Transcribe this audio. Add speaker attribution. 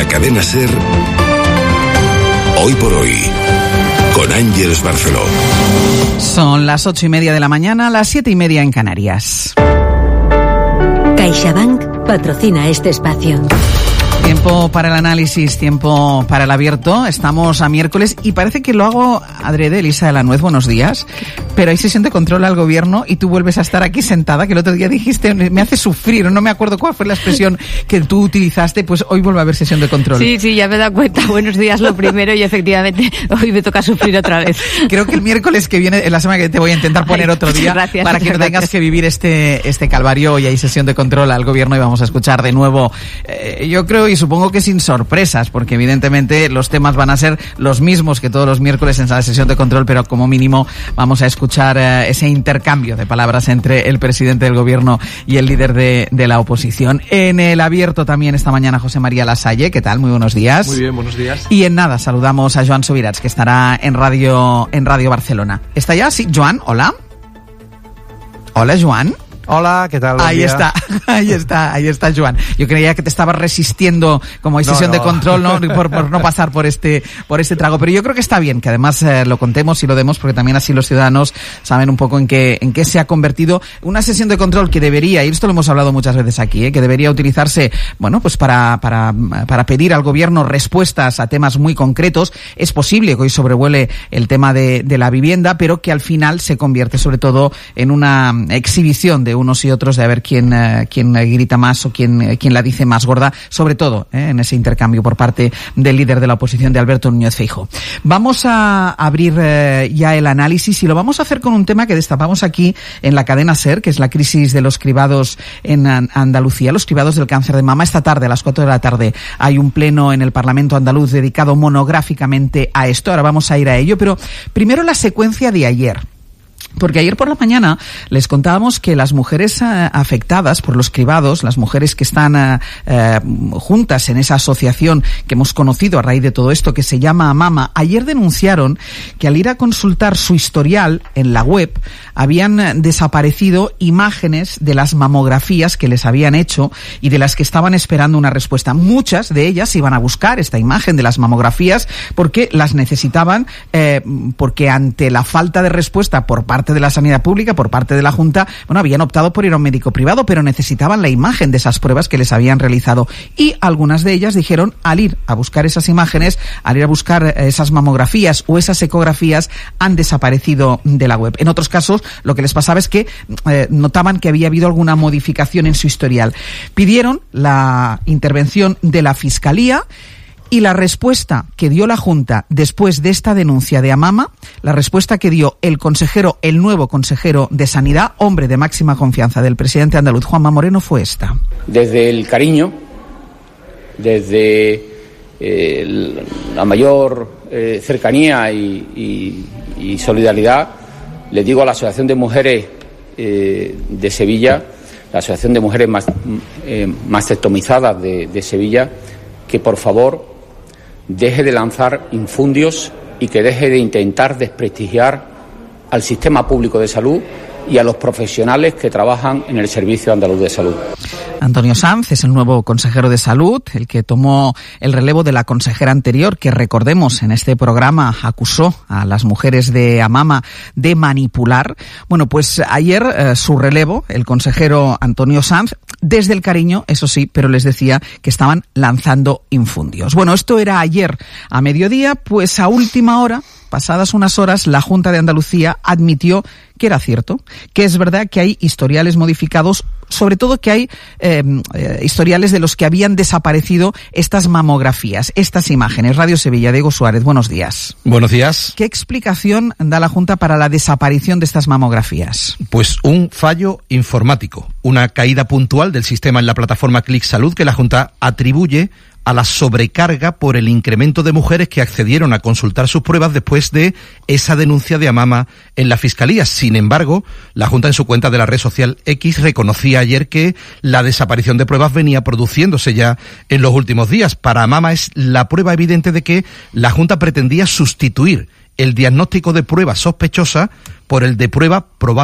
Speaker 1: la cadena SER, Hoy por Hoy, con Ángeles Barceló.
Speaker 2: Son las 8:30 de la mañana, las 7:30 en Canarias.
Speaker 3: CaixaBank patrocina este espacio.
Speaker 2: Tiempo para el análisis, tiempo para el abierto. Estamos a miércoles y parece que lo hago adrede. Elisa de la Nuez, buenos días. Pero hay sesión de control al gobierno y tú vuelves a estar aquí sentada, que el otro día dijiste, me hace sufrir, no me acuerdo cuál fue la expresión que tú utilizaste, pues hoy vuelve a haber sesión de control.
Speaker 4: Sí, ya me he dado cuenta. Buenos días lo primero y efectivamente hoy me toca sufrir otra vez.
Speaker 2: Creo que el miércoles que viene, en la semana que te voy a intentar poner otro día,
Speaker 4: gracias,
Speaker 2: para que no tengas que vivir este calvario. Hoy hay sesión de control al gobierno y vamos a escuchar de nuevo, yo creo y supongo que sin sorpresas, porque evidentemente los temas van a ser los mismos que todos los miércoles en la sesión de control, pero como mínimo vamos a escuchar ese intercambio de palabras entre el presidente del gobierno y el líder de la oposición. En el abierto también esta mañana José María Lasalle. ¿Qué tal? Muy buenos días.
Speaker 5: Muy bien, buenos días.
Speaker 2: Y en nada saludamos a Joan Subirats, que estará en Radio Barcelona. ¿Está ya? Sí, Joan, hola. Hola, Joan.
Speaker 5: Hola, ¿qué tal?
Speaker 2: Ahí está, Joan. Yo creía que te estabas resistiendo, como hay sesión de control, ¿no? Por no pasar por este trago. Pero yo creo que está bien que además lo contemos y lo demos, porque también así los ciudadanos saben un poco en qué se ha convertido una sesión de control que debería, y esto lo hemos hablado muchas veces aquí, que debería utilizarse, bueno, pues para pedir al gobierno respuestas a temas muy concretos. Es posible que hoy sobrevuele el tema de la vivienda, pero que al final se convierte sobre todo en una exhibición de unos y otros, de a ver quién grita más o quién la dice más gorda, sobre todo en ese intercambio por parte del líder de la oposición, de Alberto Núñez Feijóo. Vamos a abrir ya el análisis y lo vamos a hacer con un tema que destapamos aquí en la cadena SER, que es la crisis de los cribados en Andalucía, los cribados del cáncer de mama. Esta tarde, a las 4 de la tarde, hay un pleno en el Parlamento andaluz dedicado monográficamente a esto. Ahora vamos a ir a ello, pero primero la secuencia de ayer. Porque ayer por la mañana les contábamos que las mujeres afectadas por los cribados, las mujeres que están juntas en esa asociación que hemos conocido a raíz de todo esto, que se llama AMAMA, ayer denunciaron que al ir a consultar su historial en la web habían desaparecido imágenes de las mamografías que les habían hecho y de las que estaban esperando una respuesta. Muchas de ellas iban a buscar esta imagen de las mamografías porque las necesitaban, porque ante la falta de respuesta por parte de la sanidad pública, por parte de la Junta, bueno, habían optado por ir a un médico privado, pero necesitaban la imagen de esas pruebas que les habían realizado. Y algunas de ellas dijeron, al ir a buscar esas imágenes, al ir a buscar esas mamografías o esas ecografías, han desaparecido de la web. En otros casos, lo que les pasaba es que notaban que había habido alguna modificación en su historial. Pidieron la intervención de la Fiscalía. Y la respuesta que dio la Junta después de esta denuncia de AMAMA, la respuesta que dio el nuevo consejero de Sanidad, hombre de máxima confianza del presidente andaluz, Juanma Moreno, fue esta.
Speaker 6: Desde el cariño, desde la mayor cercanía y solidaridad, le digo a la Asociación de Mujeres de Sevilla, la Asociación de Mujeres mastectomizadas de Sevilla, que por favor deje de lanzar infundios y que deje de intentar desprestigiar al sistema público de salud y a los profesionales que trabajan en el Servicio Andaluz de Salud.
Speaker 2: Antonio Sanz es el nuevo consejero de Salud, el que tomó el relevo de la consejera anterior, que recordemos en este programa acusó a las mujeres de AMAMA de manipular. Bueno, pues ayer su relevo, el consejero Antonio Sanz, desde el cariño, eso sí, pero les decía que estaban lanzando infundios. Bueno, esto era ayer a mediodía, pues a última hora, pasadas unas horas, la Junta de Andalucía admitió que era cierto, que es verdad que hay historiales modificados, sobre todo que hay historiales de los que habían desaparecido estas mamografías, estas imágenes. Radio Sevilla, Diego Suárez, buenos días.
Speaker 7: Buenos días.
Speaker 2: ¿Qué explicación da la Junta para la desaparición de estas mamografías?
Speaker 7: Pues un fallo informático, una caída puntual del sistema en la plataforma Clic Salud que la Junta atribuye a la sobrecarga por el incremento de mujeres que accedieron a consultar sus pruebas después de esa denuncia de AMAMA en la Fiscalía. Sin embargo, la Junta en su cuenta de la red social X reconocía ayer que la desaparición de pruebas venía produciéndose ya en los últimos días. Para AMAMA es la prueba evidente de que la Junta pretendía sustituir el diagnóstico de prueba sospechosa por el de prueba probable.